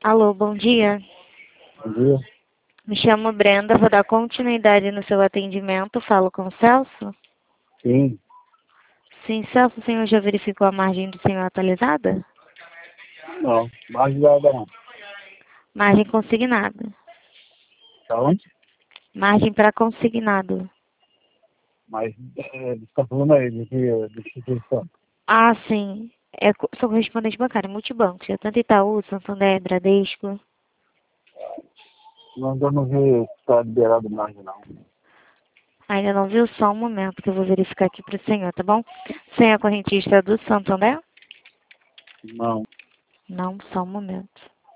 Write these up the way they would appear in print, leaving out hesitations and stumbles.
Alô, bom dia. Bom dia. Me chamo Brenda, vou dar continuidade no seu atendimento. Falo com o Celso? Sim, Sim, Celso, o senhor já verificou a margem do senhor atualizada? não. Mais nada não. Margem consignada. Tá onde? Margem para consignado. Mas você está falando aí de instituição. Ah, sim. Sou correspondente bancário, multibanco. Já tanto Itaú, Santander, Bradesco. Não, ainda não vi se está liberado mais não. Ainda não viu? Só um momento que eu vou verificar aqui para o senhor, tá bom? Senhor é correntista do Santander? Não. Não, só um momento.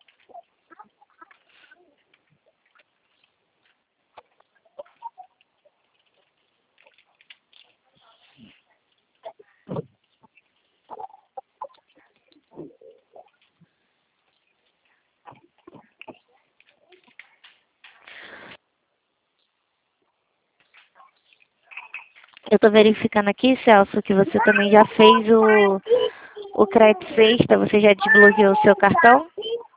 Eu tô verificando aqui, Celso, que você também já fez o crédito sexta, você já desbloqueou o seu cartão?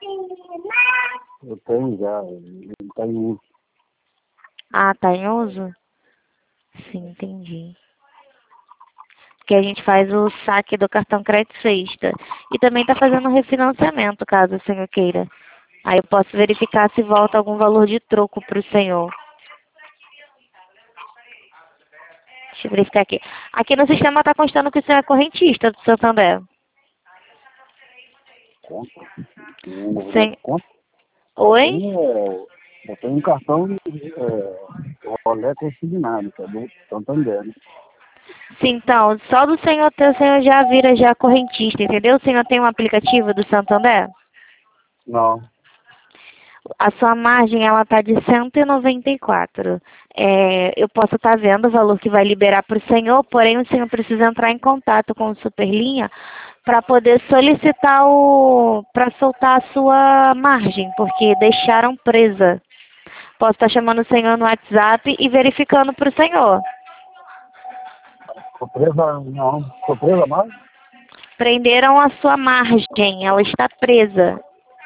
Eu tenho já. Ele está em uso. Ah, tá em uso? Sim, entendi. Que a gente faz o saque do cartão crédito sexta. E também tá fazendo refinanciamento, caso o senhor queira. Aí eu posso verificar se volta algum valor de troco pro senhor. Deixa eu verificar aqui. Aqui no sistema tá constando que o senhor é correntista do Santander. Conta. Um movimento Sim. de conta. Oi? Eu tenho um cartão rolê consignado, que é do Santander, né? Sim, então, só do senhor ter, o senhor já vira já correntista, entendeu? O senhor tem um aplicativo do Santander? Não. A sua margem, ela tá de 194. Eu posso estar vendo o valor que vai liberar para o senhor, porém o senhor precisa entrar em contato com o Superlinha para poder solicitar para soltar a sua margem, porque deixaram presa. Posso estar chamando o senhor no WhatsApp e verificando para o senhor. Tô presa, não. Tô presa mais? Prenderam a sua margem, ela está presa.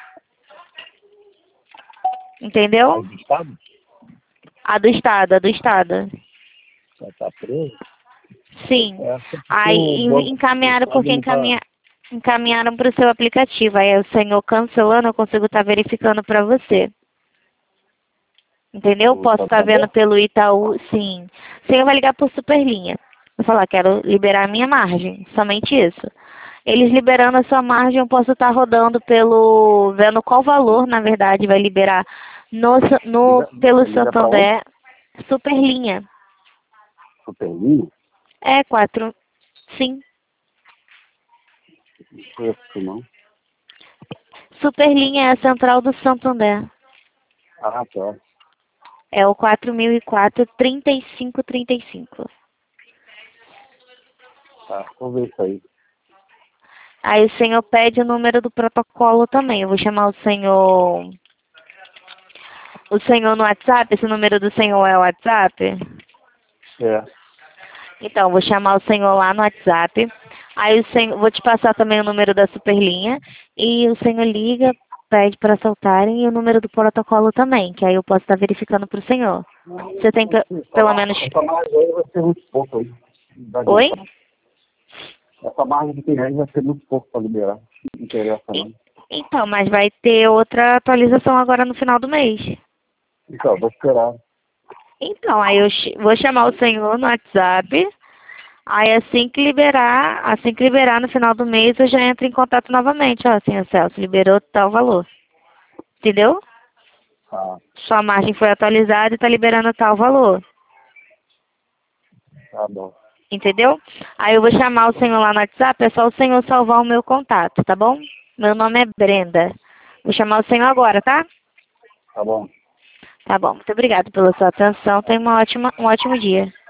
Aí Entendeu? do Estado? A do Estado, a do Estado. Já está preso? Sim. É, porque Aí o encaminharam Estado porque não está... encaminharam para o seu aplicativo. Aí o senhor cancelando, eu consigo estar verificando para você. Entendeu? O Posso estar vendo Santander? pelo Itaú, sim. O senhor vai ligar por Superlinha. Vai falar, quero liberar a minha margem. Somente isso. Eles liberando a sua margem, eu posso estar rodando vendo qual valor, na verdade, vai liberar pelo Liga para onde? Santander. Superlinha. Superlinha? É, 4. Sim. Não conheço isso, não. Superlinha é a central do Santander. Ah, tá. É o 4004 3535. Tá, vou ver isso aí. Aí o senhor pede o número do protocolo também. Eu vou chamar o senhor no WhatsApp. Esse número do senhor é o WhatsApp? É, Então, vou chamar o senhor lá no WhatsApp. Aí vou te passar também o número da Superlinha. E o senhor liga, pede para soltarem e o número do protocolo também, que aí eu posso estar verificando para o senhor. Você tem pelo menos. essa margem aí vai ser muito pouco aí. Não vai Oi? adiantar. Essa margem que tem aí vai ser muito pouco para liberar. Não interessa, não. Então, mas vai ter outra atualização agora no final do mês. Então, vou esperar. Então, aí eu vou chamar o senhor no WhatsApp. Aí assim que liberar no final do mês, eu já entro em contato novamente. Ó, senhor Celso, liberou tal valor. Entendeu? Tá, Sua margem foi atualizada e está liberando tal valor. tá bom. Entendeu? Aí eu vou chamar o senhor lá no WhatsApp, é só o senhor salvar o meu contato, tá bom? Meu nome é Brenda. Vou chamar o senhor agora, tá? Tá bom. Tá bom. Muito obrigada pela sua atenção. Tenha um ótimo dia.